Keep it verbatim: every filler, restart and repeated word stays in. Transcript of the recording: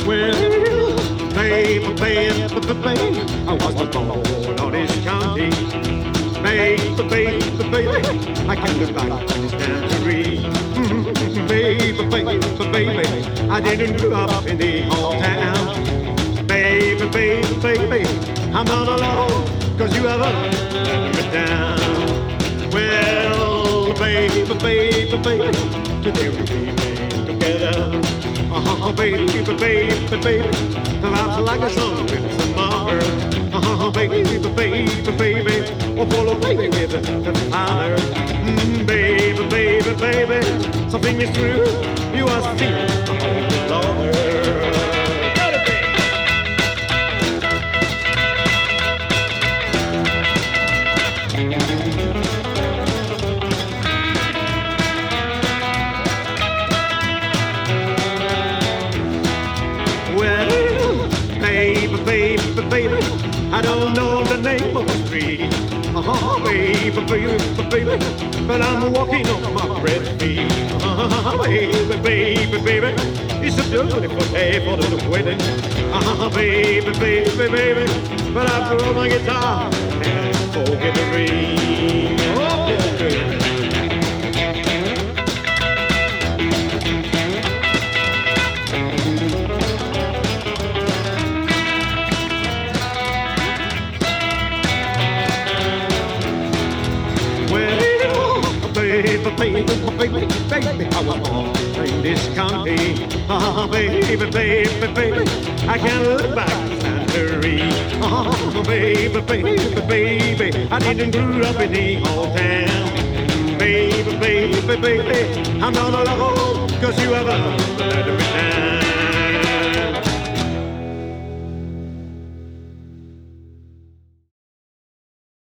Well, baby, baby, baby, I was the born on this county. Baby, baby, baby, I can look back on this country. Baby, baby, baby, I didn't grow up in the whole town. Baby, baby, baby, I'm not alone, cause you have let me down. Well, baby, baby, baby, today we'll be together. Oh, baby, baby, baby, life's like a song with some more. Oh, baby, baby, baby, oh, follow baby with the holler. Mm, baby, baby, baby, something is true. You are still the longer. Baby, baby, baby, I don't know the name of the street. Oh, baby, baby, baby, but I'm walking on my red feet. Oh, baby, baby, baby, it's a beautiful day for the wedding. Oh, baby, baby, baby, but I throw my guitar and forget the ring. Oh, baby. Baby, baby, baby, baby, I was born in this county. Oh, baby, baby, baby, I can't look back to Santorini. Oh, baby, baby, baby, I didn't grow up in the whole town. Baby, baby, baby, I'm not alone, cause you have let me down.